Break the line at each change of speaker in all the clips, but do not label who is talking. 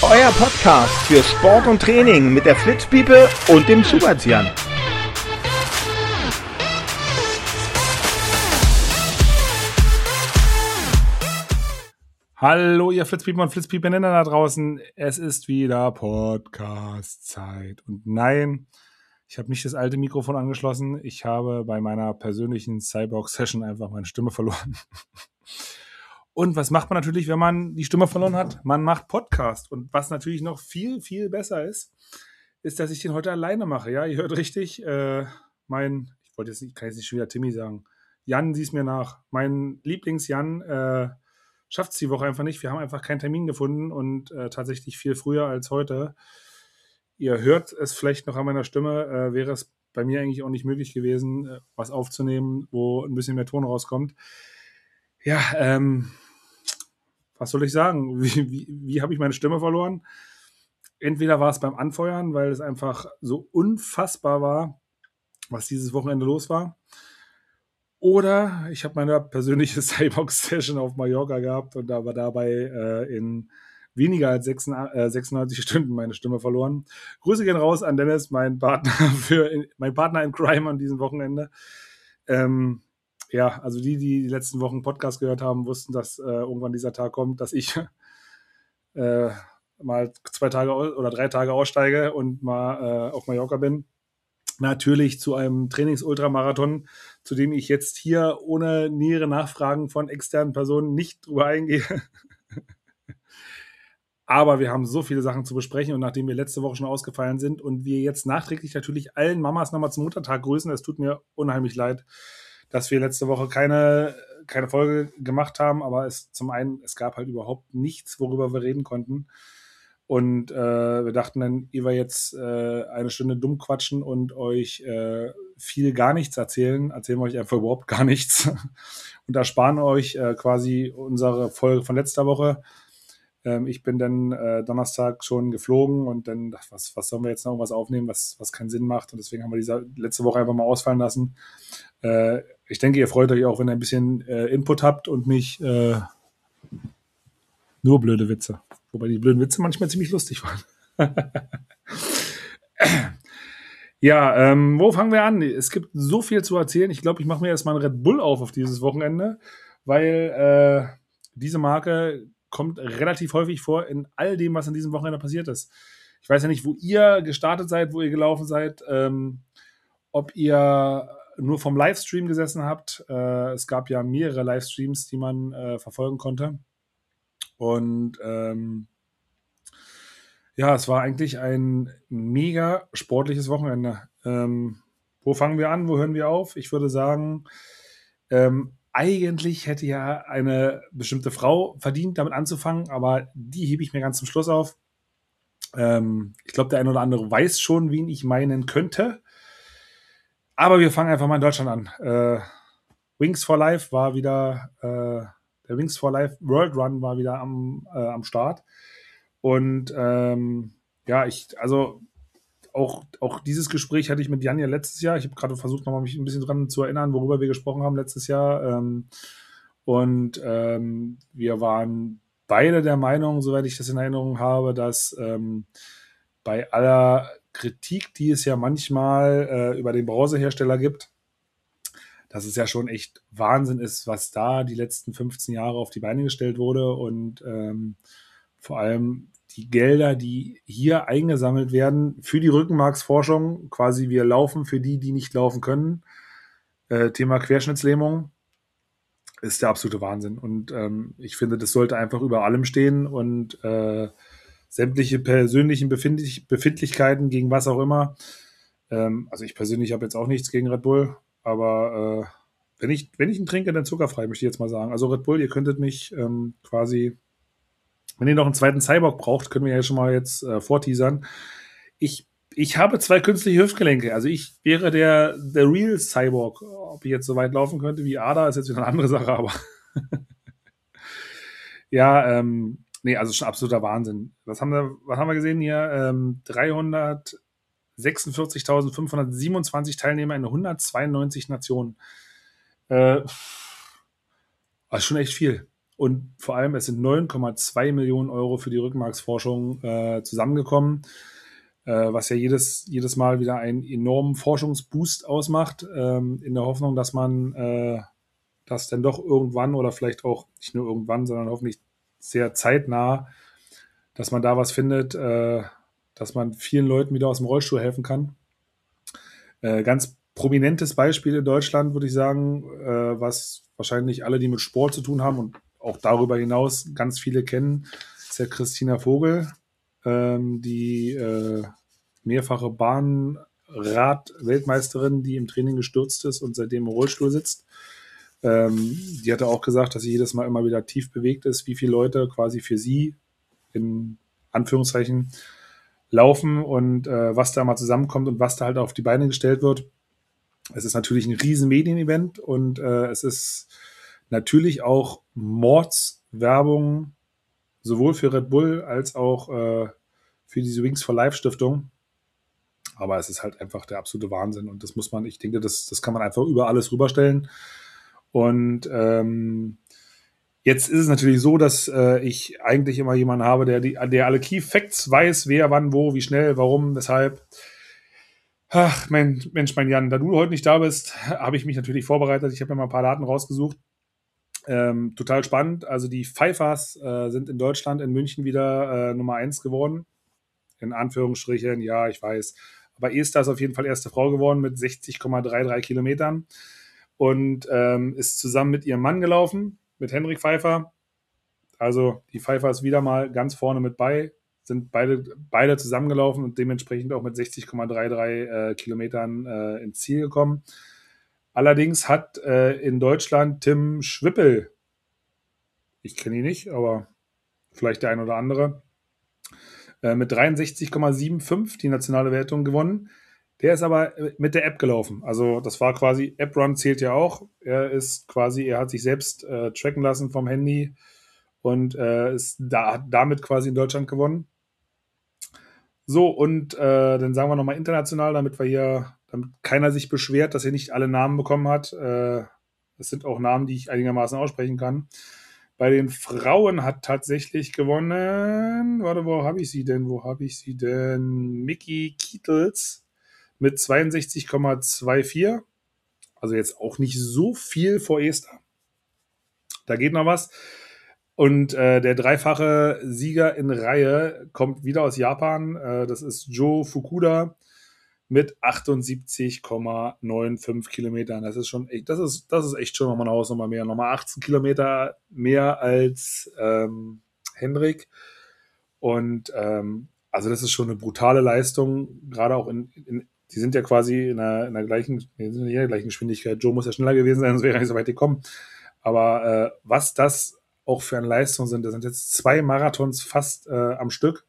Euer Podcast für Sport und Training mit der Flitzpiepe und dem Zubazian.
Hallo ihr Flitzpiepen und Flitzpiepeninnen da draußen, es ist wieder Podcast-Zeit. Und nein, ich habe nicht das alte Mikrofon angeschlossen, ich habe bei meiner persönlichen Cyborg-Session einfach meine Stimme verloren. Und was macht man natürlich, wenn man die Stimme verloren hat? Man macht Podcast. Und was natürlich noch viel, viel besser ist, dass ich den heute alleine mache. Ja, ihr hört richtig, ich kann jetzt nicht schon wieder Timmy sagen. Jan, sieh's mir nach. Mein Lieblings-Jan, schafft es die Woche einfach nicht. Wir haben einfach keinen Termin gefunden und tatsächlich viel früher als heute. Ihr hört es vielleicht noch an meiner Stimme, wäre es bei mir eigentlich auch nicht möglich gewesen, was aufzunehmen, wo ein bisschen mehr Ton rauskommt. Ja, was soll ich sagen? Wie habe ich meine Stimme verloren? Entweder war es beim Anfeuern, weil es einfach so unfassbar war, was dieses Wochenende los war. Oder ich habe meine persönliche Cyborg-Session auf Mallorca gehabt und aber dabei in weniger als 96 Stunden meine Stimme verloren. Grüße gehen raus an Dennis, mein Partner in Crime an diesem Wochenende. Ja, also die letzten Wochen Podcast gehört haben, wussten, dass irgendwann dieser Tag kommt, dass ich mal 2 Tage oder 3 Tage aussteige und mal auf Mallorca bin. Natürlich zu einem Trainings-Ultramarathon, zu dem ich jetzt hier ohne nähere Nachfragen von externen Personen nicht drüber eingehe. Aber wir haben so viele Sachen zu besprechen und nachdem wir letzte Woche schon ausgefallen sind und wir jetzt nachträglich natürlich allen Mamas nochmal zum Muttertag grüßen, es tut mir unheimlich leid, dass wir letzte Woche keine Folge gemacht haben, aber es gab halt überhaupt nichts, worüber wir reden konnten. Und wir dachten dann, ehe wir jetzt eine Stunde dumm quatschen und euch viel gar nichts erzählen wir euch einfach überhaupt gar nichts und ersparen euch quasi unsere Folge von letzter Woche. Ich bin dann Donnerstag schon geflogen und dann dachte, was sollen wir jetzt noch irgendwas aufnehmen, was keinen Sinn macht, und deswegen haben wir diese letzte Woche einfach mal ausfallen lassen. Ich denke, ihr freut euch auch, wenn ihr ein bisschen Input habt und nicht nur blöde Witze. Wobei die blöden Witze manchmal ziemlich lustig waren. Ja, wo fangen wir an? Es gibt so viel zu erzählen. Ich glaube, ich mache mir erstmal einen Red Bull auf dieses Wochenende, weil diese Marke kommt relativ häufig vor in all dem, was an diesem Wochenende passiert ist. Ich weiß ja nicht, wo ihr gestartet seid, wo ihr gelaufen seid, ob ihr nur vom Livestream gesessen habt. Es gab ja mehrere Livestreams, die man verfolgen konnte. Und ja, es war eigentlich ein mega sportliches Wochenende. Wo fangen wir an? Wo hören wir auf? Ich würde sagen, eigentlich hätte ja eine bestimmte Frau verdient, damit anzufangen, aber die hebe ich mir ganz zum Schluss auf. Ich glaube, der eine oder andere weiß schon, wen ich meinen könnte. Aber wir fangen einfach mal in Deutschland an. Wings for Life war wieder, der Wings for Life World Run war wieder am Start. Und ja, auch dieses Gespräch hatte ich mit Jan ja letztes Jahr. Ich habe gerade versucht, nochmal mich ein bisschen dran zu erinnern, worüber wir gesprochen haben letztes Jahr. Und wir waren beide der Meinung, soweit ich das in Erinnerung habe, dass bei aller Kritik, die es ja manchmal über den Browserhersteller gibt, dass es ja schon echt Wahnsinn ist, was da die letzten 15 Jahre auf die Beine gestellt wurde und vor allem die Gelder, die hier eingesammelt werden für die Rückenmarksforschung, quasi wir laufen für die nicht laufen können. Thema Querschnittslähmung ist der absolute Wahnsinn. Und ich finde, das sollte einfach über allem stehen und sämtliche persönlichen Befindlichkeiten gegen was auch immer. Also ich persönlich habe jetzt auch nichts gegen Red Bull, aber wenn ich ihn trinke, dann zuckerfrei, möchte ich jetzt mal sagen. Also Red Bull, ihr könntet mich quasi, wenn ihr noch einen zweiten Cyborg braucht, können wir ja schon mal jetzt vorteasern. Ich habe 2 künstliche Hüftgelenke. Also ich wäre der Real Cyborg. Ob ich jetzt so weit laufen könnte wie Ada, ist jetzt wieder eine andere Sache, aber ja, nee, also schon absoluter Wahnsinn. Was haben wir gesehen hier? 346.527 Teilnehmer in 192 Nationen. Also schon echt viel. Und vor allem, es sind 9,2 Millionen Euro für die Rückenmarksforschung zusammengekommen, was ja jedes Mal wieder einen enormen Forschungsboost ausmacht, in der Hoffnung, dass man das dann doch irgendwann oder vielleicht auch nicht nur irgendwann, sondern hoffentlich sehr zeitnah, dass man da was findet, dass man vielen Leuten wieder aus dem Rollstuhl helfen kann. Ganz prominentes Beispiel in Deutschland, würde ich sagen, was wahrscheinlich alle, die mit Sport zu tun haben und auch darüber hinaus ganz viele kennen, ist ja Christina Vogel, die mehrfache Bahnrad-Weltmeisterin, die im Training gestürzt ist und seitdem im Rollstuhl sitzt. Die hatte auch gesagt, dass sie jedes Mal immer wieder tief bewegt ist, wie viele Leute quasi für sie in Anführungszeichen laufen und was da mal zusammenkommt und was da halt auf die Beine gestellt wird. Es ist natürlich ein riesen Medienevent und es ist natürlich auch Mordswerbung sowohl für Red Bull als auch für diese Wings for Life Stiftung. Aber es ist halt einfach der absolute Wahnsinn und das muss man, ich denke, das kann man einfach über alles rüberstellen. Und jetzt ist es natürlich so, dass ich eigentlich immer jemanden habe, der alle Key Facts weiß, wer, wann, wo, wie schnell, warum, weshalb. Ach, Mensch, mein Jan, da du heute nicht da bist, habe ich mich natürlich vorbereitet. Ich habe mir mal ein paar Daten rausgesucht. Total spannend. Also die Pfeifers sind in Deutschland, in München wieder Nummer 1 geworden. In Anführungsstrichen, ja, ich weiß. Aber Esther ist auf jeden Fall erste Frau geworden mit 60,33 Kilometern und ist zusammen mit ihrem Mann gelaufen, mit Henrik Pfeiffer. Also die Pfeifers wieder mal ganz vorne mit bei, sind beide zusammengelaufen und dementsprechend auch mit 60,33 Kilometern ins Ziel gekommen. Allerdings hat in Deutschland Tim Schwippel, ich kenne ihn nicht, aber vielleicht der ein oder andere, mit 63,75 die nationale Wertung gewonnen. Der ist aber mit der App gelaufen. Also das war quasi, App-Run zählt ja auch. Er hat sich selbst tracken lassen vom Handy und ist damit quasi in Deutschland gewonnen. So, und dann sagen wir nochmal international, damit keiner sich beschwert, dass er nicht alle Namen bekommen hat. Das sind auch Namen, die ich einigermaßen aussprechen kann. Bei den Frauen hat tatsächlich gewonnen, warte, wo habe ich sie denn? Mickey Kietels mit 62,24. Also jetzt auch nicht so viel vor Esther. Da geht noch was. Und der dreifache Sieger in Reihe kommt wieder aus Japan. Das ist Joe Fukuda mit 78,95 Kilometern. Das ist schon echt, das ist echt schon nochmal eine Hausnummer mehr. Nochmal 18 Kilometer mehr als Hendrik. Und also das ist schon eine brutale Leistung, gerade auch die sind ja quasi in der gleichen Geschwindigkeit. Joe muss ja schneller gewesen sein, sonst wäre er nicht so weit gekommen. Aber was das auch für eine Leistung sind, das sind jetzt 2 Marathons fast am Stück.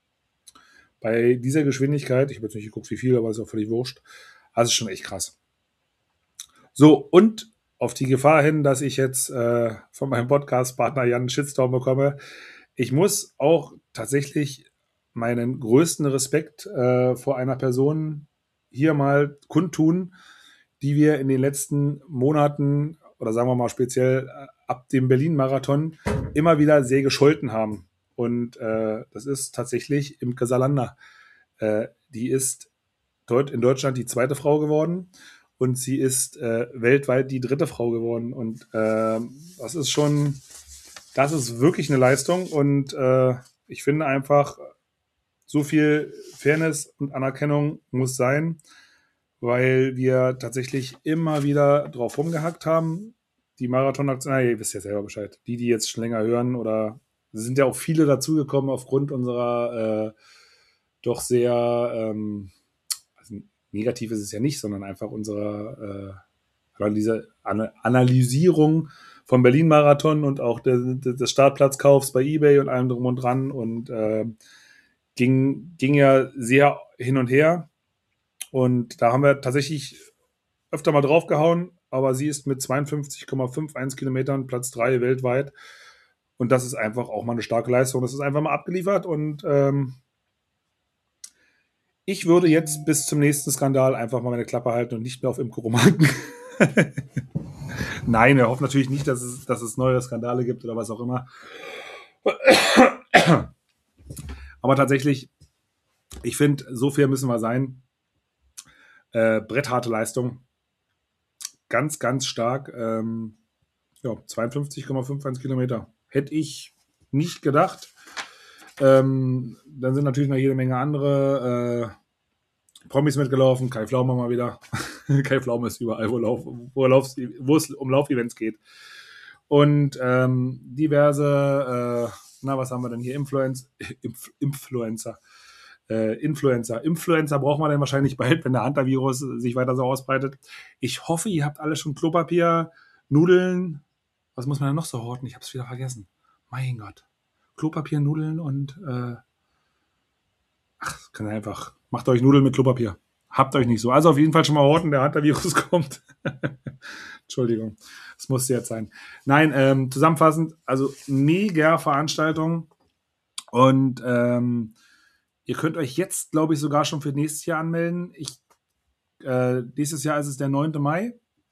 Bei dieser Geschwindigkeit, ich habe jetzt nicht geguckt, wie viel, aber ist auch völlig wurscht. Also ist schon echt krass. So, und auf die Gefahr hin, dass ich jetzt von meinem Podcast-Partner Jan einen Shitstorm bekomme, ich muss auch tatsächlich meinen größten Respekt vor einer Person hier mal kundtun, die wir in den letzten Monaten oder sagen wir mal speziell ab dem Berlin-Marathon immer wieder sehr gescholten haben. Und das ist tatsächlich Imke Salander. Die ist dort in Deutschland die zweite Frau geworden und sie ist weltweit die dritte Frau geworden. Und das ist wirklich eine Leistung. Und ich finde einfach, so viel Fairness und Anerkennung muss sein, weil wir tatsächlich immer wieder drauf rumgehackt haben. Die Marathon-Aktion, ihr wisst ja selber Bescheid. Die jetzt schon länger hören oder es sind ja auch viele dazugekommen aufgrund unserer doch sehr, also negativ ist es ja nicht, sondern einfach unserer Analysierung vom Berlin-Marathon und auch des Startplatzkaufs bei eBay und allem drum und dran und ging ja sehr hin und her. Und da haben wir tatsächlich öfter mal draufgehauen, aber sie ist mit 52,51 Kilometern Platz 3 weltweit. Und das ist einfach auch mal eine starke Leistung. Das ist einfach mal abgeliefert. Und ich würde jetzt bis zum nächsten Skandal einfach mal meine Klappe halten und nicht mehr auf Imke rumhaken. Nein, wir hoffen natürlich nicht, dass es neue Skandale gibt oder was auch immer. Aber tatsächlich, ich finde, so fair müssen wir sein. Brettharte Leistung. Ganz, ganz stark. 52,51 Kilometer. Hätte ich nicht gedacht. Dann sind natürlich noch jede Menge andere Promis mitgelaufen. Kai Pflaume mal wieder. Kai Pflaume ist überall, wo es um Laufevents geht. Und diverse, was haben wir denn hier? Influencer. Influencer braucht man dann wahrscheinlich bald, wenn der Hantavirus sich weiter so ausbreitet. Ich hoffe, ihr habt alle schon Klopapier, Nudeln. Was muss man denn noch so horten? Ich habe es wieder vergessen. Mein Gott. Klopapier, Nudeln und kann einfach. Macht euch Nudeln mit Klopapier. Habt euch nicht so. Also auf jeden Fall schon mal horten, der Hantavirus kommt. Entschuldigung. Das musste jetzt sein. Nein, zusammenfassend, also mega Veranstaltung. Und ihr könnt euch jetzt, glaube ich, sogar schon für nächstes Jahr anmelden. Nächstes Jahr ist es der 9. Mai.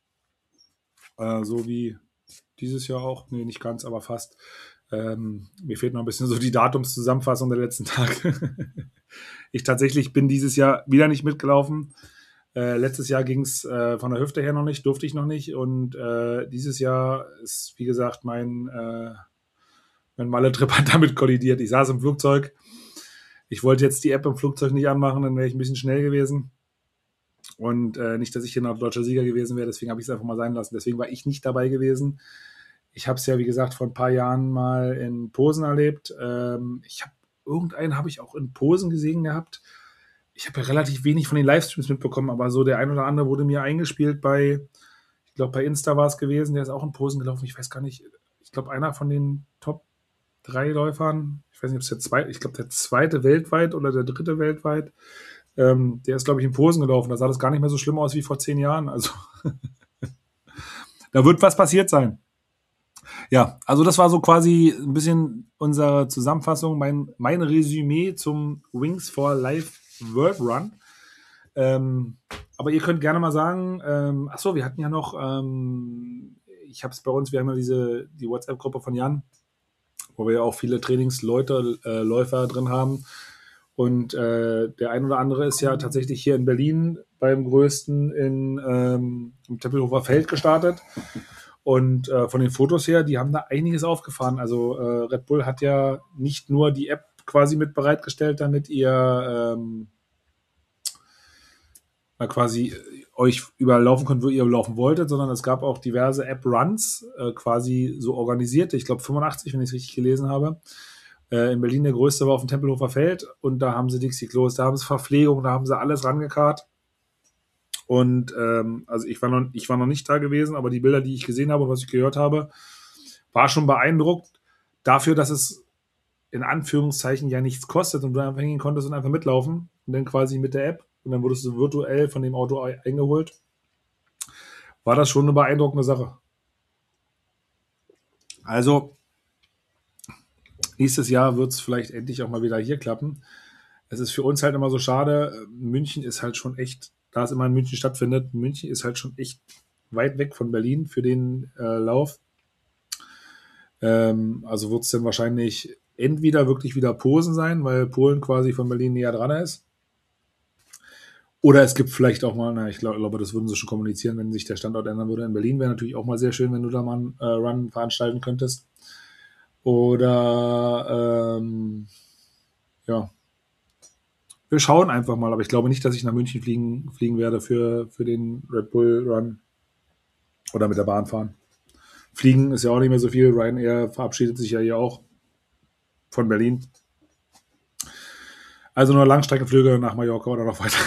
So wie dieses Jahr auch. Nee, nicht ganz, aber fast. Mir fehlt noch ein bisschen so die Datumszusammenfassung der letzten Tage. Ich tatsächlich bin dieses Jahr wieder nicht mitgelaufen. Letztes Jahr ging es von der Hüfte her noch nicht, durfte ich noch nicht. Und dieses Jahr ist, wie gesagt, mein Malle-Trip hat damit kollidiert. Ich saß im Flugzeug. Ich wollte jetzt die App im Flugzeug nicht anmachen, dann wäre ich ein bisschen schnell gewesen. Und nicht, dass ich hier noch deutscher Sieger gewesen wäre, deswegen habe ich es einfach mal sein lassen. Deswegen war ich nicht dabei gewesen. Ich habe es ja, wie gesagt, vor ein paar Jahren mal in Posen erlebt. Irgendeinen habe ich auch in Posen gesehen gehabt. Ich habe ja relativ wenig von den Livestreams mitbekommen, aber so der ein oder andere wurde mir eingespielt ich glaube, bei Insta war es gewesen, der ist auch in Posen gelaufen. Ich weiß gar nicht, ich glaube, einer von den Top 3 Läufern, ich weiß nicht, ob es der zweite weltweit oder der dritte weltweit, der ist, glaube ich, in Posen gelaufen. Da sah das gar nicht mehr so schlimm aus wie vor 10 Jahren. Also da wird was passiert sein. Ja, also das war so quasi ein bisschen unsere Zusammenfassung, mein Resümee zum Wings for Life World Run. Aber ihr könnt gerne mal sagen, wir hatten ja noch, ich habe es bei uns, wir haben ja die WhatsApp-Gruppe von Jan, wo wir ja auch viele Läufer drin haben. Und der ein oder andere ist ja tatsächlich hier in Berlin beim größten im Tempelhofer Feld gestartet. Und von den Fotos her, die haben da einiges aufgefahren. Also Red Bull hat ja nicht nur die App quasi mit bereitgestellt, damit ihr quasi euch überall laufen könnt, wo ihr laufen wolltet, sondern es gab auch diverse App-Runs, quasi so organisierte. Ich glaube 85, wenn ich es richtig gelesen habe. In Berlin der größte war auf dem Tempelhofer Feld und da haben sie Dixie-Klos, da haben sie Verpflegung, da haben sie alles rangekarrt. Und also ich war noch nicht da gewesen, aber die Bilder, die ich gesehen habe und was ich gehört habe, war schon beeindruckt dafür, dass es in Anführungszeichen ja nichts kostet und du einfach hingehen konntest und einfach mitlaufen und dann quasi mit der App und dann wurdest du virtuell von dem Auto eingeholt. War das schon eine beeindruckende Sache. Also nächstes Jahr wird es vielleicht endlich auch mal wieder hier klappen. Es ist für uns halt immer so schade. München ist halt schon echt, da es immer in München stattfindet, München ist halt schon echt weit weg von Berlin für den Lauf. Also wird es dann wahrscheinlich entweder wirklich wieder Posen sein, weil Polen quasi von Berlin näher dran ist. Oder es gibt vielleicht auch mal, ich glaube, das würden sie schon kommunizieren, wenn sich der Standort ändern würde. In Berlin wäre natürlich auch mal sehr schön, wenn du da mal einen Run veranstalten könntest. Oder ja, wir schauen einfach mal, aber ich glaube nicht, dass ich nach München fliegen werde für den Red Bull Run oder mit der Bahn fahren. Fliegen ist ja auch nicht mehr so viel. Ryanair verabschiedet sich ja hier auch von Berlin. Also nur Langstreckenflüge nach Mallorca oder noch weiter.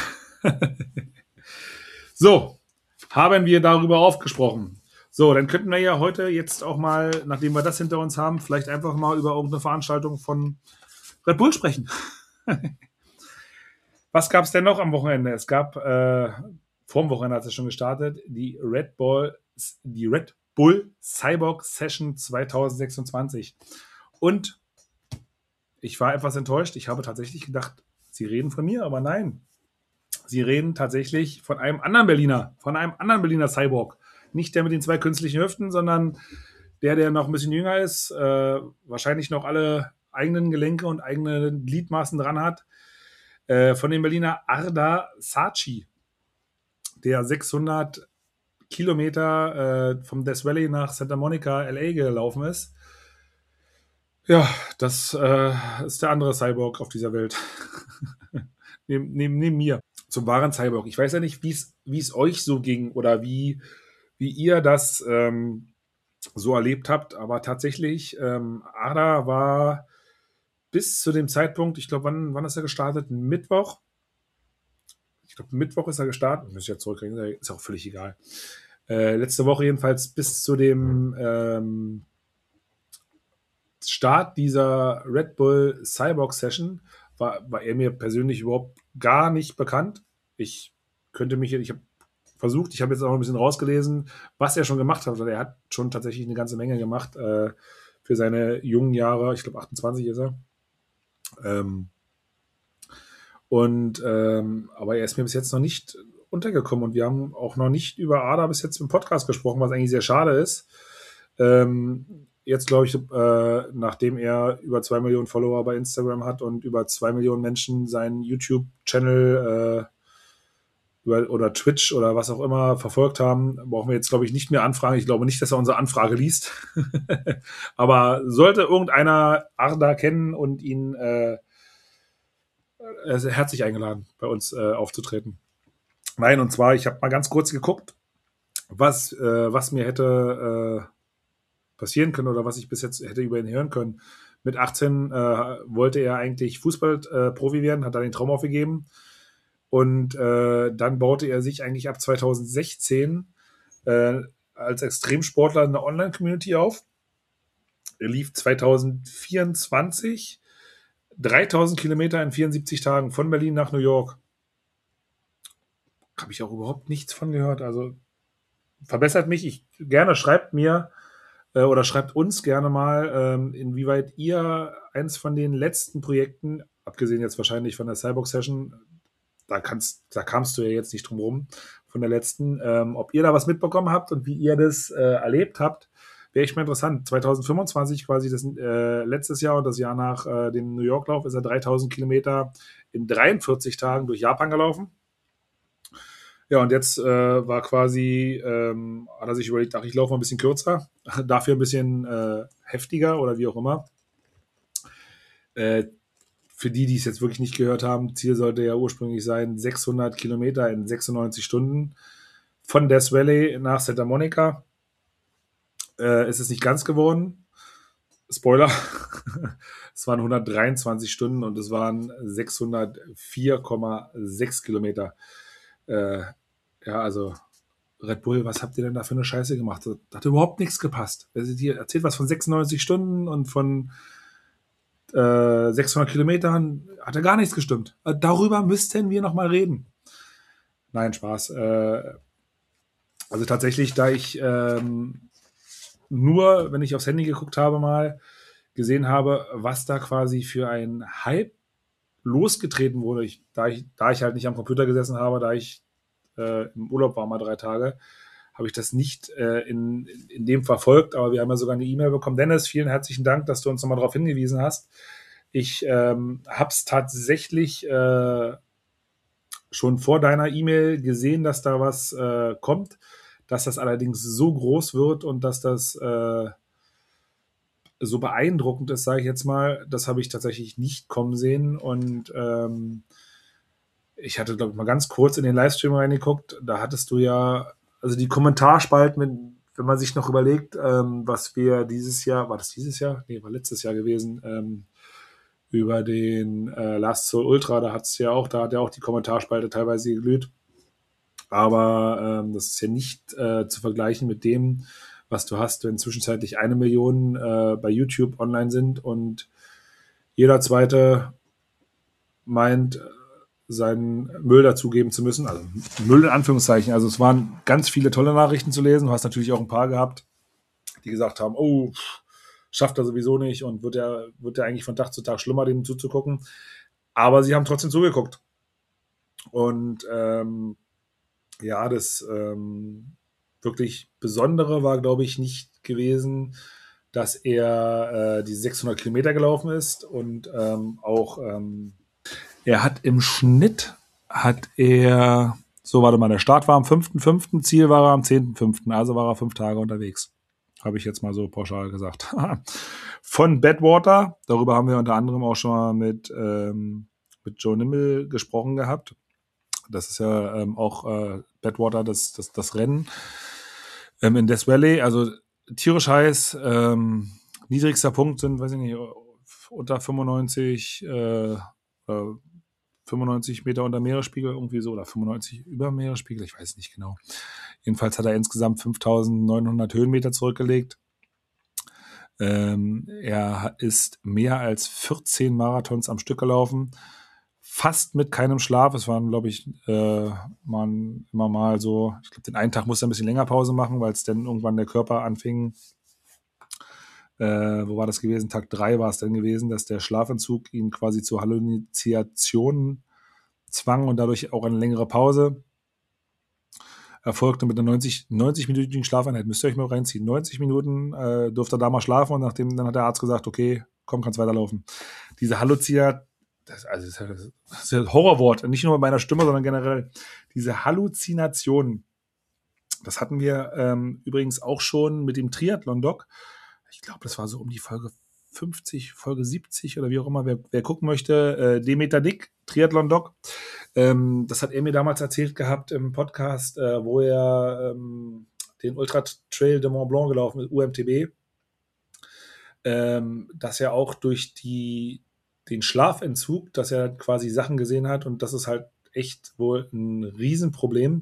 So, haben wir darüber aufgesprochen. So, dann könnten wir ja heute jetzt auch mal, nachdem wir das hinter uns haben, vielleicht einfach mal über irgendeine Veranstaltung von Red Bull sprechen. Was gab es denn noch am Wochenende? Es gab, vor dem Wochenende hat es schon gestartet, die Red Bull Cyborg Session 2026. Und ich war etwas enttäuscht. Ich habe tatsächlich gedacht, sie reden von mir, aber nein. Sie reden tatsächlich von einem anderen Berliner Cyborg. Nicht der mit den 2 künstlichen Hüften, sondern der noch ein bisschen jünger ist, wahrscheinlich noch alle eigenen Gelenke und eigene Gliedmaßen dran hat. Von dem Berliner Arda Saci, der 600 Kilometer vom Death Valley nach Santa Monica, LA gelaufen ist. Ja, das ist der andere Cyborg auf dieser Welt. neben mir. Zum wahren Cyborg. Ich weiß ja nicht, wie es euch so ging oder wie ihr das so erlebt habt, aber tatsächlich, Ada war bis zu dem Zeitpunkt, ich glaube, wann ist er gestartet? Mittwoch? Ich glaube, Mittwoch ist er gestartet. Muss ich ja zurückkriegen, ist auch völlig egal. Letzte Woche jedenfalls bis zu dem Start dieser Red Bull Cyborg Session war er mir persönlich überhaupt gar nicht bekannt. Ich habe versucht, ich habe jetzt auch ein bisschen rausgelesen, was er schon gemacht hat. Er hat schon tatsächlich eine ganze Menge gemacht für seine jungen Jahre. Ich glaube, 28 ist er. Aber er ist mir bis jetzt noch nicht untergekommen und wir haben auch noch nicht über Ada bis jetzt im Podcast gesprochen, was eigentlich sehr schade ist. Jetzt glaube ich, nachdem er über 2 Millionen Follower bei Instagram hat und über 2 Millionen Menschen seinen YouTube-Channel oder Twitch oder was auch immer verfolgt haben, brauchen wir jetzt, glaube ich, nicht mehr anfragen. Ich glaube nicht, dass er unsere Anfrage liest. Aber sollte irgendeiner Arda kennen und ihn er ist herzlich eingeladen, bei uns aufzutreten. Nein, und zwar, ich habe mal ganz kurz geguckt, was mir hätte passieren können oder was ich bis jetzt hätte über ihn hören können. Mit 18 wollte er eigentlich Fußballprofi werden, hat dann den Traum aufgegeben. Und dann baute er sich eigentlich ab 2016 als Extremsportler eine Online-Community auf. Er lief 2024 3000 Kilometer in 74 Tagen von Berlin nach New York. Habe ich auch überhaupt nichts von gehört. Also verbessert mich. Gerne schreibt mir oder schreibt uns gerne mal, inwieweit ihr eins von den letzten Projekten, abgesehen jetzt wahrscheinlich von der Cyborg Session, da kamst du ja jetzt nicht drum rum, von der letzten, ob ihr da was mitbekommen habt und wie ihr das erlebt habt, wäre echt mal interessant. 2025 quasi das letztes Jahr und das Jahr nach dem New York-Lauf ist er 3000 Kilometer in 43 Tagen durch Japan gelaufen. Ja, und jetzt war quasi, hat er sich überlegt, ach, ich laufe mal ein bisschen kürzer, dafür ein bisschen heftiger oder wie auch immer. Für die es jetzt wirklich nicht gehört haben, Ziel sollte ja ursprünglich sein, 600 Kilometer in 96 Stunden von Death Valley nach Santa Monica. Ist es nicht ganz geworden. Spoiler. Es waren 123 Stunden und es waren 604,6 Kilometer. Ja, also Red Bull, was habt ihr denn da für eine Scheiße gemacht? Da hat überhaupt nichts gepasst. Ihr erzählt was von 96 Stunden und von 600 Kilometern, hat ja gar nichts gestimmt. Darüber müssten wir nochmal reden. Nein, Spaß. Also tatsächlich, da ich nur, wenn ich aufs Handy geguckt habe, mal gesehen habe, was da quasi für ein Hype losgetreten wurde. Da ich halt nicht am Computer gesessen habe, da ich im Urlaub war mal 3 Tage, habe ich das nicht in dem verfolgt, aber wir haben ja sogar eine E-Mail bekommen. Dennis, vielen herzlichen Dank, dass du uns nochmal darauf hingewiesen hast. Ich habe es tatsächlich schon vor deiner E-Mail gesehen, dass da was kommt, dass das allerdings so groß wird und dass das so beeindruckend ist, sage ich jetzt mal, das habe ich tatsächlich nicht kommen sehen und ich hatte, glaube ich, mal ganz kurz in den Livestream reingeguckt, da hattest du ja, also die Kommentarspalten, wenn man sich noch überlegt, was wir dieses Jahr, war das dieses Jahr? Nee, war letztes Jahr gewesen, über den Last Soul Ultra, da hat er auch die Kommentarspalte teilweise geglüht. Aber das ist ja nicht zu vergleichen mit dem, was du hast, wenn zwischenzeitlich 1 Million bei YouTube online sind und jeder Zweite meint, seinen Müll dazugeben zu müssen. Also Müll in Anführungszeichen. Also es waren ganz viele tolle Nachrichten zu lesen. Du hast natürlich auch ein paar gehabt, die gesagt haben, oh, schafft er sowieso nicht und wird er eigentlich von Tag zu Tag schlimmer, dem zuzugucken. Aber sie haben trotzdem zugeguckt. Und ja, das würde wirklich Besondere war, glaube ich, nicht gewesen, dass er die 600 Kilometer gelaufen ist und er hat im Schnitt, warte mal, der Start war am 5.5., Ziel war er am 10.5., also war er 5 Tage unterwegs. Habe ich jetzt mal so pauschal gesagt. Von Badwater, darüber haben wir unter anderem auch schon mal mit Joe Nimble gesprochen gehabt. Das ist ja auch Badwater, das Rennen in Death Valley. Also tierisch heiß. Niedrigster Punkt sind, weiß ich nicht, unter 95 Meter unter Meeresspiegel, irgendwie so, oder 95 über Meeresspiegel, ich weiß nicht genau. Jedenfalls hat er insgesamt 5.900 Höhenmeter zurückgelegt. Er ist mehr als 14 Marathons am Stück gelaufen, fast mit keinem Schlaf. Es waren, glaube ich, immer mal so, ich glaube, den einen Tag musste er ein bisschen länger Pause machen, weil es dann irgendwann der Körper anfing. Wo war das gewesen? Tag 3 war es dann gewesen, dass der Schlafentzug ihn quasi zur Halluzination zwang und dadurch auch eine längere Pause erfolgte mit einer 90-minütigen Schlafeinheit. Müsst ihr euch mal reinziehen. 90 Minuten durfte er da mal schlafen und dann hat der Arzt gesagt, okay, komm, kannst weiterlaufen. Diese Halluzination, das ist ja ein Horrorwort, nicht nur bei meiner Stimme, sondern generell. Diese Halluzinationen, das hatten wir übrigens auch schon mit dem Triathlon-Doc. Ich glaube, das war so um die Folge 50, Folge 70 oder wie auch immer, wer gucken möchte, Demeter Dick, Triathlon-Doc. Das hat er mir damals erzählt gehabt im Podcast, wo er den Ultra Trail de Mont Blanc gelaufen ist, UMTB, dass er auch durch den Schlafentzug, dass er quasi Sachen gesehen hat und das ist halt echt wohl ein Riesenproblem.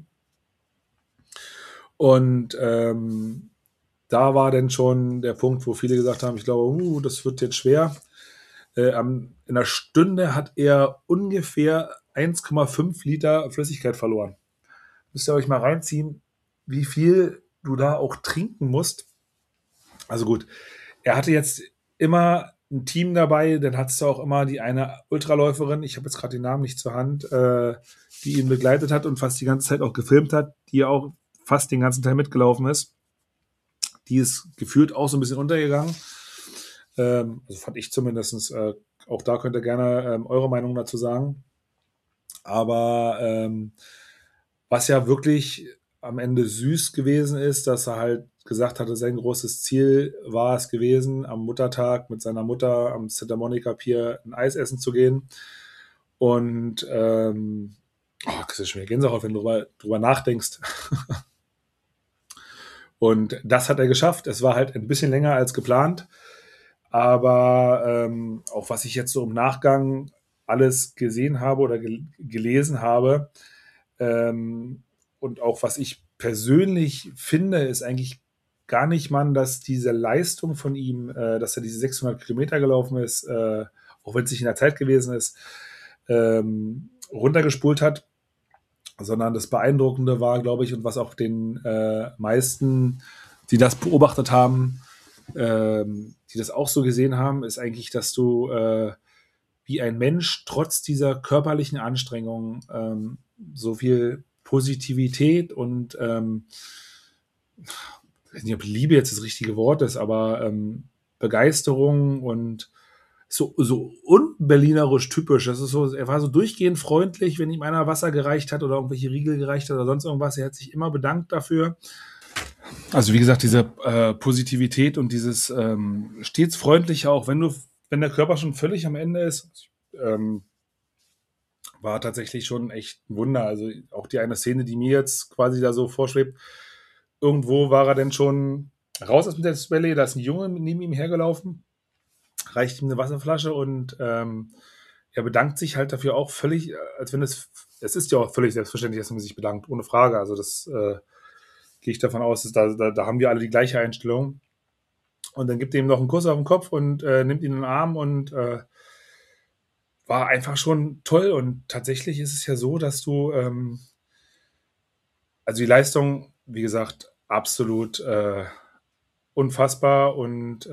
Und da war dann schon der Punkt, wo viele gesagt haben, ich glaube, das wird jetzt schwer. In einer Stunde hat er ungefähr 1,5 Liter Flüssigkeit verloren. Müsst ihr euch mal reinziehen, wie viel du da auch trinken musst. Also gut, er hatte jetzt immer ein Team dabei, dann hattest du auch immer die eine Ultraläuferin, ich habe jetzt gerade den Namen nicht zur Hand, die ihn begleitet hat und fast die ganze Zeit auch gefilmt hat, die auch fast den ganzen Teil mitgelaufen ist. Die ist gefühlt auch so ein bisschen untergegangen. Also fand ich zumindest. Auch da könnt ihr gerne eure Meinung dazu sagen. Aber was ja wirklich am Ende süß gewesen ist, dass er halt gesagt hatte, sein großes Ziel war es gewesen, am Muttertag mit seiner Mutter am Santa Monica Pier ein Eis essen zu gehen. Und das ist schon wieder Gänsehaut, wenn du drüber nachdenkst. Und das hat er geschafft. Es war halt ein bisschen länger als geplant. Aber auch was ich jetzt so im Nachgang alles gesehen habe oder gelesen habe und auch was ich persönlich finde, ist eigentlich gar nicht mal, dass diese Leistung von ihm, dass er diese 600 Kilometer gelaufen ist, auch wenn es nicht in der Zeit gewesen ist, runtergespult hat, sondern das Beeindruckende war, glaube ich, und was auch den meisten, die das beobachtet haben, die das auch so gesehen haben, ist eigentlich, dass du wie ein Mensch trotz dieser körperlichen Anstrengung so viel Positivität und ich weiß nicht, ob Liebe jetzt das richtige Wort ist, aber Begeisterung und so unberlinerisch typisch. Das ist so, er war so durchgehend freundlich, wenn ihm einer Wasser gereicht hat oder irgendwelche Riegel gereicht hat oder sonst irgendwas. Er hat sich immer bedankt dafür. Also wie gesagt, diese Positivität und dieses stets freundliche, auch wenn der Körper schon völlig am Ende ist, war tatsächlich schon echt ein Wunder. Also auch die eine Szene, die mir jetzt quasi da so vorschwebt, irgendwo war er denn schon raus aus dem Death Valley, da ist ein Junge neben ihm hergelaufen, reicht ihm eine Wasserflasche und er bedankt sich halt dafür auch völlig, als wenn es ist ja auch völlig selbstverständlich, dass man sich bedankt, ohne Frage. Also das gehe ich davon aus, dass da haben wir alle die gleiche Einstellung. Und dann gibt er ihm noch einen Kuss auf den Kopf und nimmt ihn in den Arm und war einfach schon toll. Und tatsächlich ist es ja so, dass du, also die Leistung, wie gesagt, absolut unfassbar und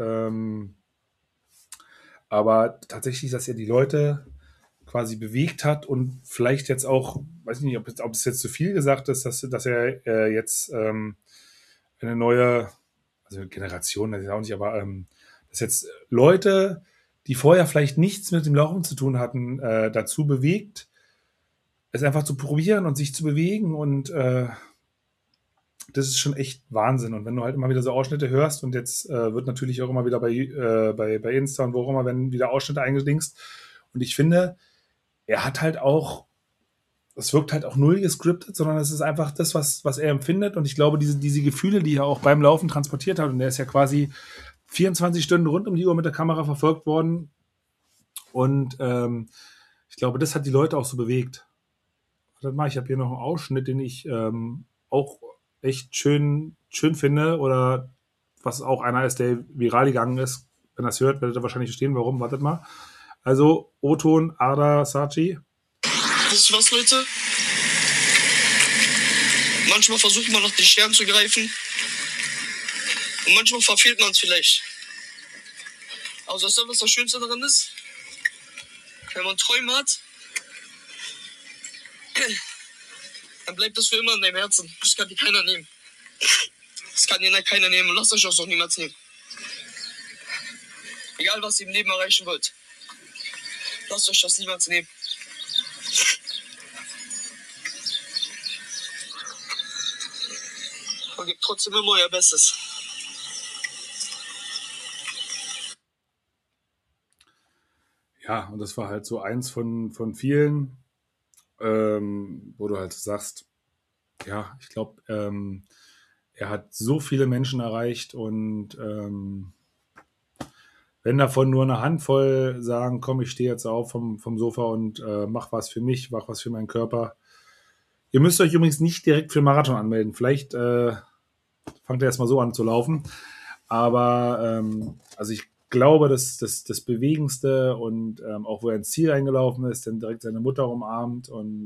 aber tatsächlich, dass er die Leute quasi bewegt hat und vielleicht jetzt auch, weiß nicht, ob es jetzt zu viel gesagt ist, dass er jetzt eine neue, also Generation, das ist auch nicht, aber dass jetzt Leute, die vorher vielleicht nichts mit dem Laufen zu tun hatten, dazu bewegt, es einfach zu probieren und sich zu bewegen und das ist schon echt Wahnsinn. Und wenn du halt immer wieder so Ausschnitte hörst und jetzt wird natürlich auch immer wieder bei Insta und wo auch immer, werden wieder Ausschnitte eingedingst. Und ich finde, er hat halt auch, es wirkt halt auch null gescriptet, sondern es ist einfach das, was er empfindet. Und ich glaube, diese Gefühle, die er auch beim Laufen transportiert hat, und er ist ja quasi 24 Stunden rund um die Uhr mit der Kamera verfolgt worden. Und ich glaube, das hat die Leute auch so bewegt. Warte mal, ich habe hier noch einen Ausschnitt, den ich auch echt schön finde oder was auch einer ist, der viral gegangen ist. Wenn ihr das hört, werdet ihr wahrscheinlich verstehen, warum. Wartet mal. Also, O-Ton, Arda, Sachi.
Wisst ihr was, Leute? Manchmal versucht man nach den Sternen zu greifen. Und manchmal verfehlt man es vielleicht. Also, was das Schönste daran ist? Wenn man Träume hat, dann bleibt das für immer in deinem Herzen. Das kann dir keiner nehmen. Das kann dir keiner nehmen und lasst euch auch niemals nehmen. Egal, was ihr im Leben erreichen wollt. Lasst euch das niemals nehmen. Und gebt trotzdem immer euer Bestes.
Ja, und das war halt so eins von vielen, wo du halt sagst, ja, ich glaube, er hat so viele Menschen erreicht und wenn davon nur eine Handvoll sagen, komm, ich stehe jetzt auf vom Sofa und mach was für mich, mach was für meinen Körper. Ihr müsst euch übrigens nicht direkt für den Marathon anmelden. Vielleicht fangt ihr erstmal so an zu laufen. Aber also ich glaube, dass das Bewegendste und auch wo er ins Ziel eingelaufen ist, dann direkt seine Mutter umarmt und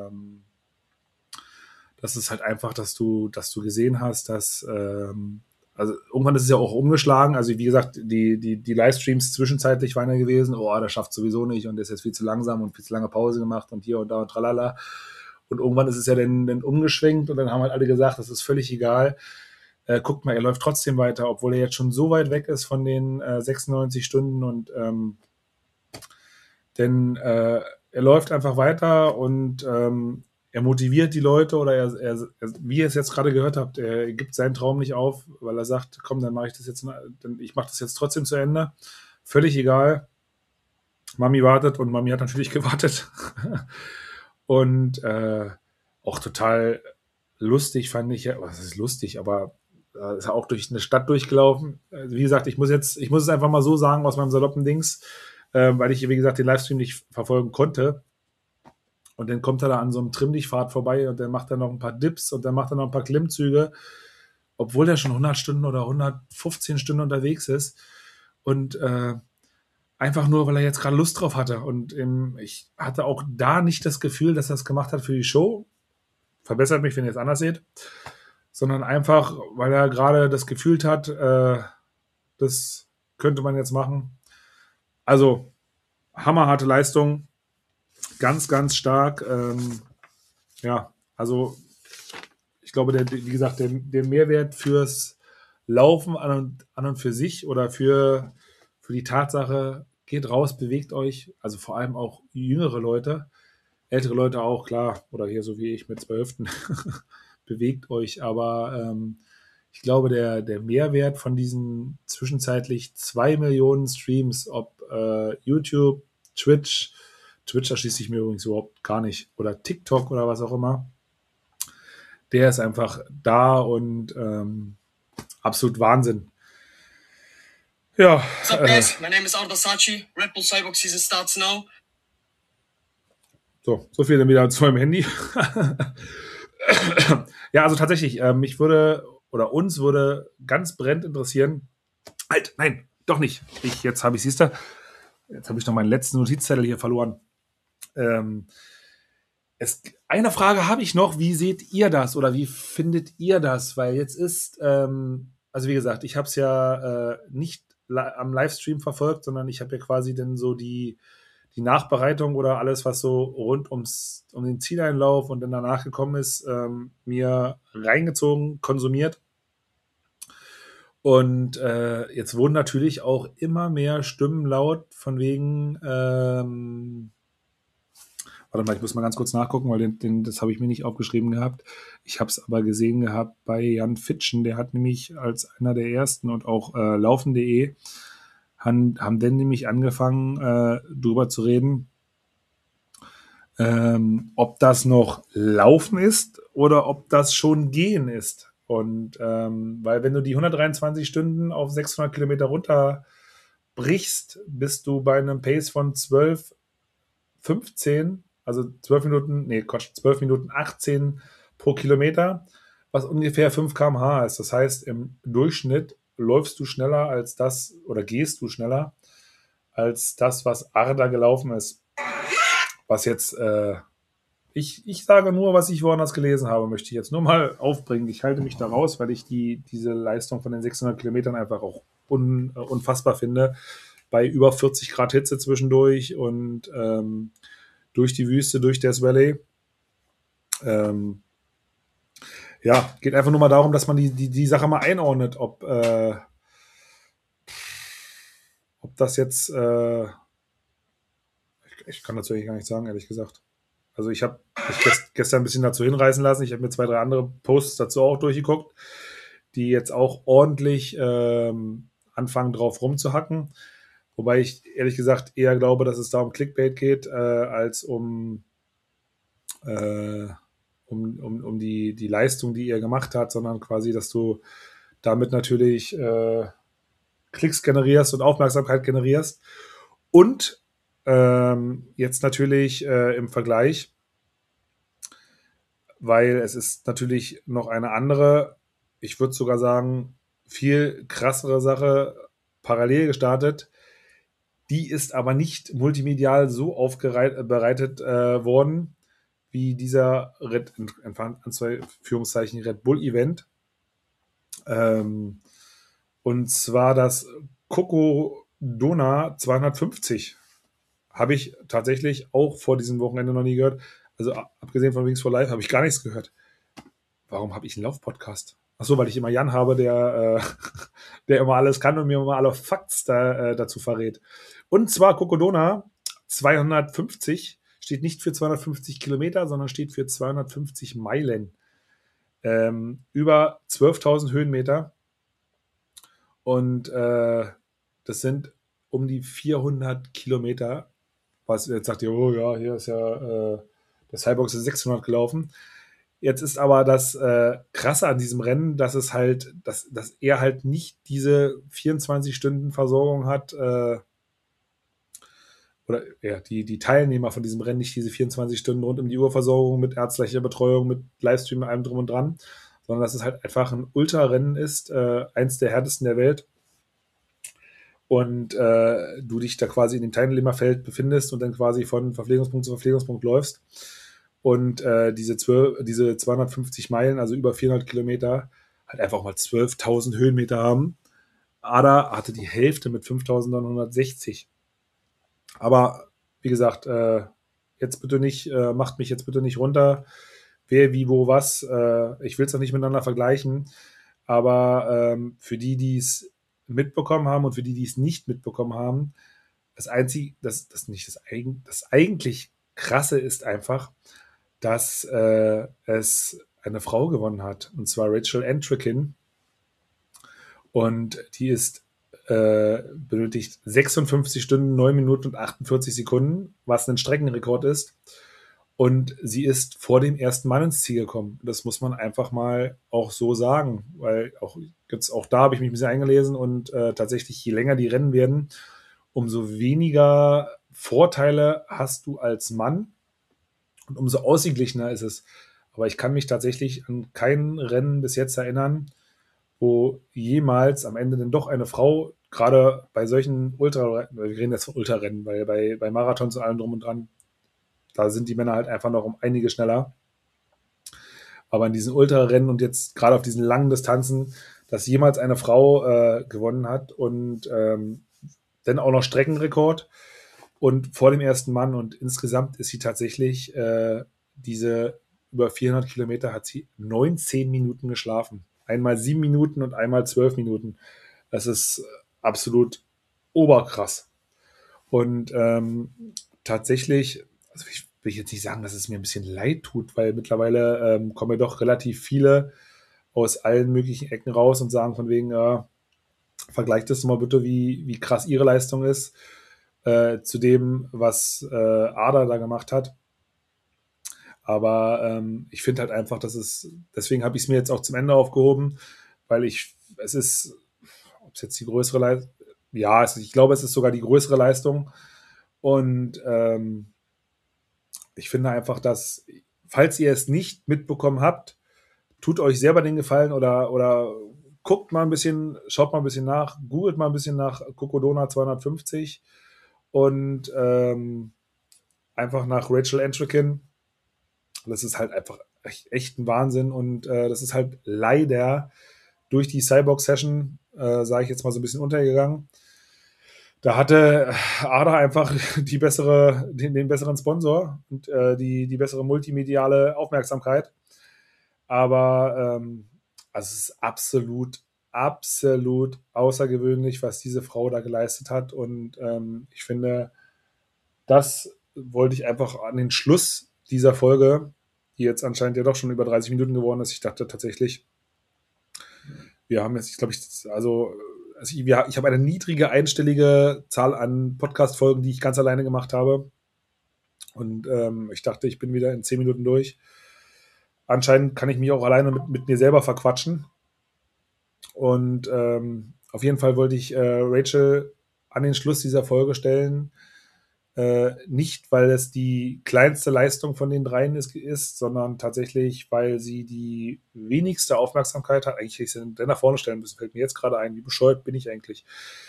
das ist halt einfach, dass du gesehen hast, dass also irgendwann ist es ja auch umgeschlagen. Also wie gesagt, die Livestreams zwischenzeitlich waren ja gewesen, oh, der schafft sowieso nicht und der ist jetzt viel zu langsam und viel zu lange Pause gemacht und hier und da und tralala. Und irgendwann ist es ja dann umgeschwenkt und dann haben halt alle gesagt, das ist völlig egal. Guckt mal, er läuft trotzdem weiter, obwohl er jetzt schon so weit weg ist von den 96 Stunden und denn er läuft einfach weiter und er motiviert die Leute oder wie ihr es jetzt gerade gehört habt, er gibt seinen Traum nicht auf, weil er sagt, komm, dann mache ich das jetzt, ich mache das jetzt trotzdem zu Ende. Völlig egal. Mami wartet und Mami hat natürlich gewartet. Und auch total lustig fand ich, was ist lustig, aber ist ja auch durch eine Stadt durchgelaufen. Wie gesagt, ich muss es einfach mal so sagen aus meinem saloppen Dings, weil ich, wie gesagt, den Livestream nicht verfolgen konnte. Und dann kommt er da an so einem Trimm-Dich-Pfad vorbei und dann macht er noch ein paar Dips und dann macht er noch ein paar Klimmzüge, obwohl er schon 100 Stunden oder 115 Stunden unterwegs ist. Und einfach nur, weil er jetzt gerade Lust drauf hatte. Und ich hatte auch da nicht das Gefühl, dass er es gemacht hat für die Show. Verbessert mich, wenn ihr es anders seht. Sondern einfach, weil er gerade das gefühlt hat, das könnte man jetzt machen. Also, hammerharte Leistung. Ganz, ganz stark. Ja, also ich glaube, wie gesagt, der Mehrwert fürs Laufen an und für sich oder für die Tatsache, geht raus, bewegt euch, also vor allem auch jüngere Leute, ältere Leute auch, klar, oder hier so wie ich mit 12. bewegt euch, aber ich glaube, der Mehrwert von diesen zwischenzeitlich 2 Millionen Streams, ob YouTube, Twitch erschließt sich mir übrigens überhaupt gar nicht, oder TikTok oder was auch immer, der ist einfach da und absolut Wahnsinn. Ja.
What's up, guys? My name is Arda Sachi. Red Bull Cyborg Season starts now.
So viel dann wieder zu meinem Handy. Ja, also tatsächlich, uns würde ganz brennend interessieren. Halt, nein, doch nicht. Jetzt habe ich noch meinen letzten Notizzettel hier verloren. Eine Frage habe ich noch. Wie seht ihr das oder wie findet ihr das? Weil jetzt ist, also wie gesagt, ich habe es ja nicht am Livestream verfolgt, sondern ich habe ja quasi dann so die Nachbereitung oder alles, was so rund um den Zieleinlauf und dann danach gekommen ist, mir reingezogen, konsumiert. Und jetzt wurden natürlich auch immer mehr Stimmen laut von wegen, warte mal, ich muss mal ganz kurz nachgucken, weil das habe ich mir nicht aufgeschrieben gehabt. Ich habe es aber gesehen gehabt bei Jan Fitschen, der hat nämlich als einer der ersten und auch Laufen.de haben dann nämlich angefangen, drüber zu reden, ob das noch Laufen ist oder ob das schon Gehen ist. Und weil wenn du die 123 Stunden auf 600 Kilometer runterbrichst, bist du bei einem Pace von 12,15, also 12 Minuten, nee, Quatsch, 12 Minuten 18 pro Kilometer, was ungefähr 5 km/h ist. Das heißt, im Durchschnitt läufst du schneller als das oder gehst du schneller als das, was Arda gelaufen ist. Was jetzt, ich sage nur, was ich woanders gelesen habe, möchte ich jetzt nur mal aufbringen. Ich halte mich da raus, weil ich diese Leistung von den 600 Kilometern einfach auch unfassbar finde. Bei über 40 Grad Hitze zwischendurch und durch die Wüste, durch Death Valley. Ja, geht einfach nur mal darum, dass man die Sache mal einordnet, ob das jetzt, ich kann dazu eigentlich gar nicht sagen, ehrlich gesagt. Also ich habe mich gestern ein bisschen dazu hinreißen lassen. Ich habe mir 2, 3 andere Posts dazu auch durchgeguckt, die jetzt auch ordentlich anfangen, drauf rumzuhacken. Wobei ich ehrlich gesagt eher glaube, dass es da um Clickbait geht, als um die Leistung, die er gemacht hat, sondern quasi, dass du damit natürlich Klicks generierst und Aufmerksamkeit generierst. Und jetzt natürlich im Vergleich, weil es ist natürlich noch eine andere, ich würde sogar sagen, viel krassere Sache parallel gestartet. Die ist aber nicht multimedial so aufbereitet worden, wie dieser Red Bull Event. Und zwar das Cocodona 250. Habe ich tatsächlich auch vor diesem Wochenende noch nie gehört. Also abgesehen von Wings for Life habe ich gar nichts gehört. Warum habe ich einen Laufpodcast? Achso, weil ich immer Jan habe, der immer alles kann und mir immer alle Facts dazu verrät. Und zwar Cocodona 250 steht nicht für 250 Kilometer, sondern steht für 250 Meilen. Über 12.000 Höhenmeter. Und das sind um die 400 Kilometer. Was jetzt sagt ihr, oh ja, hier ist ja der Cyborg ist 600 gelaufen. Jetzt ist aber das Krasse an diesem Rennen, dass es halt, dass er halt nicht diese 24 Stunden Versorgung hat, oder ja, die Teilnehmer von diesem Rennen nicht diese 24 Stunden rund um die Uhr Versorgung mit ärztlicher Betreuung, mit Livestream, allem drum und dran, sondern dass es halt einfach ein Ultrarennen ist, eins der härtesten der Welt. Und du dich da quasi in dem Teilnehmerfeld befindest und dann quasi von Verpflegungspunkt zu Verpflegungspunkt läufst. Und diese 250 Meilen, also über 400 Kilometer, halt einfach mal 12.000 Höhenmeter haben. Ada hatte die Hälfte mit 5.960. Aber wie gesagt, jetzt bitte nicht, macht mich jetzt bitte nicht runter, wer, wie, wo, was. Ich will es auch nicht miteinander vergleichen. Aber für die es mitbekommen haben und für die es nicht mitbekommen haben, das eigentlich Krasse ist einfach, dass es eine Frau gewonnen hat, und zwar Rachel Entrekin. Und die ist benötigt 56 Stunden, 9 Minuten und 48 Sekunden, was ein Streckenrekord ist. Und sie ist vor dem ersten Mann ins Ziel gekommen. Das muss man einfach mal auch so sagen, weil auch da habe ich mich ein bisschen eingelesen und tatsächlich, je länger die Rennen werden, umso weniger Vorteile hast du als Mann und umso ausgeglichener ist es. Aber ich kann mich tatsächlich an kein Rennen bis jetzt erinnern, wo jemals am Ende dann doch eine Frau, gerade bei solchen Ultrarennen, wir reden jetzt von Ultrarennen, weil bei Marathons und allem drum und dran, da sind die Männer halt einfach noch um einige schneller. Aber in diesen Ultrarennen und jetzt gerade auf diesen langen Distanzen, dass jemals eine Frau gewonnen hat und dann auch noch Streckenrekord und vor dem ersten Mann. Und insgesamt ist sie tatsächlich diese über 400 Kilometer hat sie 19 Minuten geschlafen. Einmal 7 Minuten und einmal 12 Minuten. Das ist absolut oberkrass. Und tatsächlich, also ich will jetzt nicht sagen, dass es mir ein bisschen leid tut, weil mittlerweile kommen ja doch relativ viele aus allen möglichen Ecken raus und sagen von wegen, vergleicht das mal bitte, wie krass ihre Leistung ist zu dem, was Ada da gemacht hat. Aber ich finde halt einfach, deswegen habe ich es mir jetzt auch zum Ende aufgehoben, weil es ist, ob es jetzt die größere Leistung, ja, ich glaube, es ist sogar die größere Leistung. Und ich finde einfach, dass, falls ihr es nicht mitbekommen habt, tut euch selber den Gefallen oder guckt mal ein bisschen, schaut mal ein bisschen nach, googelt mal ein bisschen nach Cocodona 250 und einfach nach Rachel Entrekin. Das ist halt einfach echt ein Wahnsinn und das ist halt leider durch die Cyborg-Session, sage ich jetzt mal so ein bisschen untergegangen. Da hatte Ada einfach den besseren Sponsor und die bessere multimediale Aufmerksamkeit. Aber also es ist absolut außergewöhnlich, was diese Frau da geleistet hat. Und ich finde, das wollte ich einfach an den Schluss dieser Folge, die jetzt anscheinend ja doch schon über 30 Minuten geworden ist. Ich dachte tatsächlich, wir haben jetzt, ich glaube, ich habe eine niedrige einstellige Zahl an Podcast-Folgen, die ich ganz alleine gemacht habe. Und ich dachte, ich bin wieder in 10 Minuten durch. Anscheinend kann ich mich auch alleine mit mir selber verquatschen. Und auf jeden Fall wollte ich Rachel an den Schluss dieser Folge stellen. Nicht, weil es die kleinste Leistung von den dreien ist, sondern tatsächlich, weil sie die wenigste Aufmerksamkeit hat. Eigentlich hätte ich sie nach vorne stellen müssen, fällt mir jetzt gerade ein. Wie bescheuert bin ich eigentlich?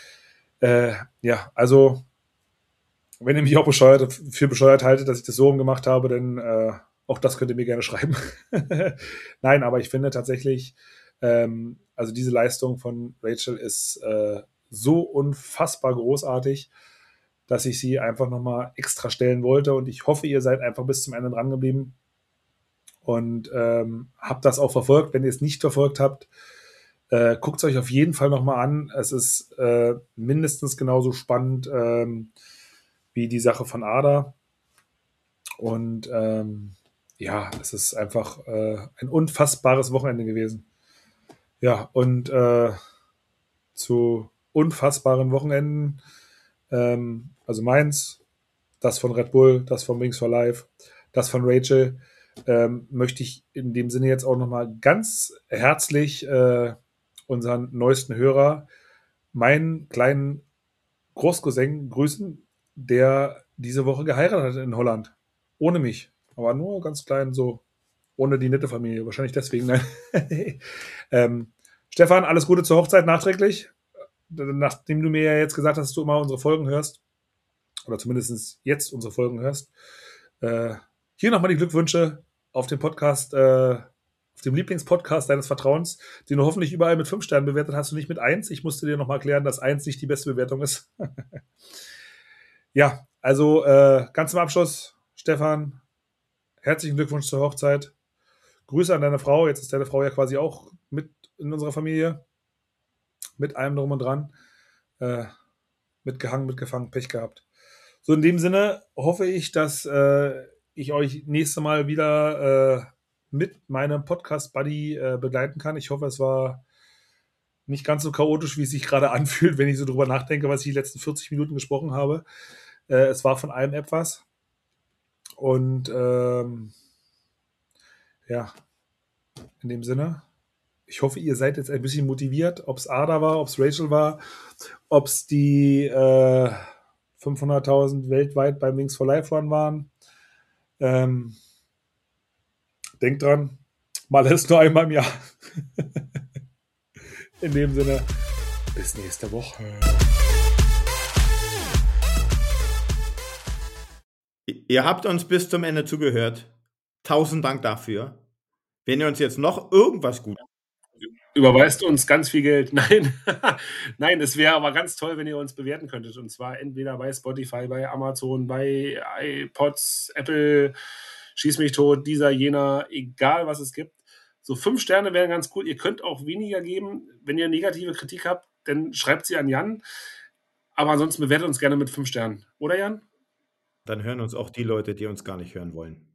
Ja, also, wenn ihr mich auch für bescheuert haltet, dass ich das so rumgemacht habe, dann auch das könnt ihr mir gerne schreiben. Nein, aber ich finde tatsächlich, also diese Leistung von Rachel ist so unfassbar großartig, dass ich sie einfach nochmal extra stellen wollte. Und ich hoffe, ihr seid einfach bis zum Ende dran geblieben und habt das auch verfolgt. Wenn ihr es nicht verfolgt habt, guckt es euch auf jeden Fall nochmal an. Es ist mindestens genauso spannend wie die Sache von Ada. Und ja, es ist einfach ein unfassbares Wochenende gewesen. Ja, und zu unfassbaren Wochenenden, also meins, das von Red Bull, das von Wings for Life, das von Rachel, möchte ich in dem Sinne jetzt auch nochmal ganz herzlich unseren neuesten Hörer, meinen kleinen Großcousin, grüßen, der diese Woche geheiratet hat in Holland. Ohne mich. Aber nur ganz klein, so ohne die nette Familie. Wahrscheinlich deswegen. Nein. Stefan, alles Gute zur Hochzeit nachträglich. Nachdem du mir ja jetzt gesagt hast, dass du immer unsere Folgen hörst, oder zumindest jetzt unsere Folgen hörst, hier nochmal die Glückwünsche auf dem Podcast, auf dem Lieblingspodcast deines Vertrauens, den du hoffentlich überall mit 5 Sternen bewertet hast und nicht mit 1. Ich musste dir nochmal erklären, dass 1 nicht die beste Bewertung ist. Ja, also ganz zum Abschluss, Stefan, herzlichen Glückwunsch zur Hochzeit. Grüße an deine Frau. Jetzt ist deine Frau ja quasi auch mit in unserer Familie. Mit allem drum und dran. Mitgehangen, mitgefangen, Pech gehabt. So, in dem Sinne hoffe ich, dass ich euch nächstes Mal wieder mit meinem Podcast-Buddy begleiten kann. Ich hoffe, es war nicht ganz so chaotisch, wie es sich gerade anfühlt, wenn ich so drüber nachdenke, was ich die letzten 40 Minuten gesprochen habe. Es war von allem etwas. Und ja, in dem Sinne, ich hoffe, ihr seid jetzt ein bisschen motiviert, ob es Ada war, ob es Rachel war, ob es die 500.000 weltweit beim Wings for Life Run waren. Denkt dran, mal ist nur einmal im Jahr. In dem Sinne, bis nächste Woche.
Ihr habt uns bis zum Ende zugehört. 1000 Dank dafür. Wenn ihr uns jetzt noch irgendwas gut
Überweist uns ganz viel Geld. Nein, nein, es wäre aber ganz toll, wenn ihr uns bewerten könntet. Und zwar entweder bei Spotify, bei Amazon, bei iPods, Apple, Schieß mich tot, dieser, jener, egal was es gibt. So 5 Sterne wären ganz cool. Ihr könnt auch weniger geben. Wenn ihr negative Kritik habt, dann schreibt sie an Jan. Aber ansonsten bewertet uns gerne mit 5 Sternen. Oder Jan?
Dann hören uns auch die Leute, die uns gar nicht hören wollen.